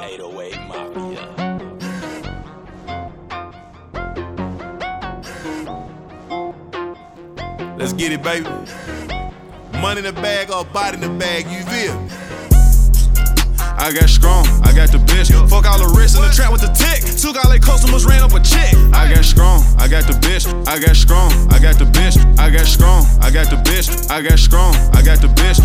808 Mafia. Let's get it, baby. Money in the bag or body in the bag, you feel? I got strong, I got the bitch. Fuck all the rest in the trap with the tick. Took all they customers, ran up a chick. I got strong, I got the bitch. I got strong, I got the bitch. I got strong, I got the bitch. I got strong, I got the bitch.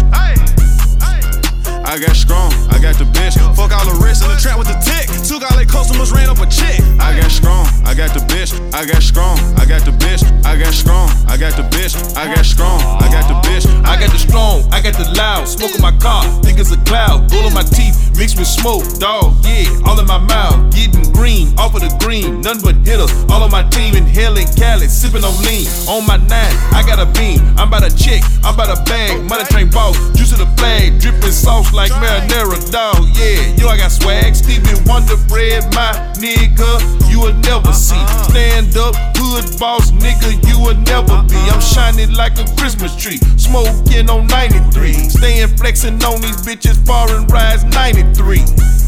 I got strong, I got the bitch. Fuck all the rest in the trap with the tick. Took all they customers, ran up a chick. I got strong, I got the bitch. I got strong, I got the bitch. I got strong, I got the bitch. I got strong, I got the bitch. I got the strong, I got the loud. Smoke in my car, think it's a cloud. Gold on my teeth, mixed with smoke, dog, yeah, all in my mouth. Getting green, off of the green, none but hitters. All on my team, inhaling Cali, sipping on lean. On my 9, I got a beam. I'm about a chick, I'm about a bag. Money train boss, juice to the flag, dripping sauce like marinara, dog, yeah. You know I got swag, Stevie Wonder bread, my nigga, you will never see. Stand up, hood boss, nigga, you will never be. I'm shining like a Christmas tree, smoking on 93. Staying flexing on these bitches, foreign rides 93.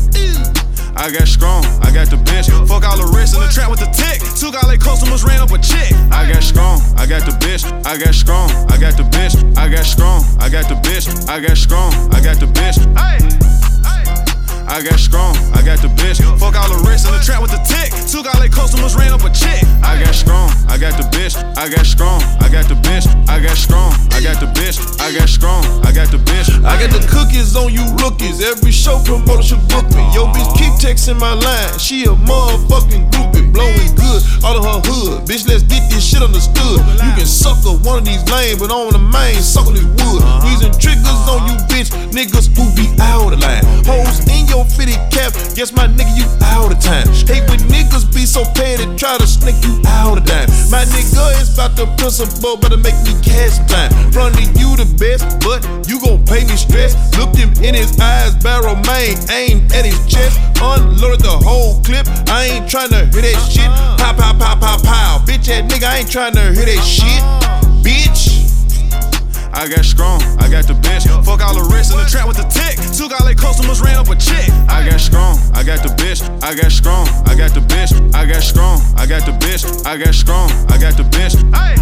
I got strong, I got the bitch. Fuck all the rest in the trap with the tick. Took all they customers, ran up a chick. I got strong, I got the bitch. I got strong, I got the bitch. I got strong, I got the bitch. I got strong, I got the bitch. I got strong, I got the bitch. Fuck all the rest in the trap with the tick. Took all they customers, ran up a chick. I got strong, I got the bitch. I got strong, I got the bitch. I got strong, I got the bitch. I got strong, I got the bitch. I got the cookies on you rookies. Every show promoter should book me. Yo, bitch, keep texting my line. She a motherfucking groupie, blowing good all of her hood. Bitch, let's get this shit understood. You can sucker one of these lanes, but on the main, sucker this wood. Weezing triggers on you, bitch. Niggas who be out of line. Hoes in your fitted cap. Guess my nigga, you out of time. Hate when niggas be so petty, try to sneak you out of time. My nigga is about the principle, better make me cash time. Running you the best, but you gon' pay me stress. Looked him in his eyes, barrel main, aimed at his chest. Unloaded the whole clip, I ain't tryna hear that shit. Pow, pow, pow, pow, pow. Bitch ass nigga, I ain't tryna hear that shit. Bitch. I got strong, I got the bitch. Fuck all the rest in the trap with the tick. Took all they customers, ran up a chick. I got strong, I got the bitch. I got strong, I got the bitch. I got strong, I got the bitch. I got strong, I got the bitch.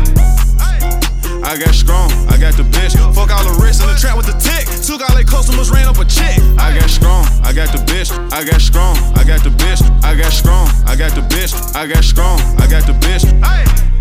I got strong, I got the bitch. Fuck all the rest in the trap with the tick. Took all they customers, ran up a chick. I got strong, I got the bitch. I got strong, I got the bitch. I got strong, I got the bitch. I got strong, I got the bitch.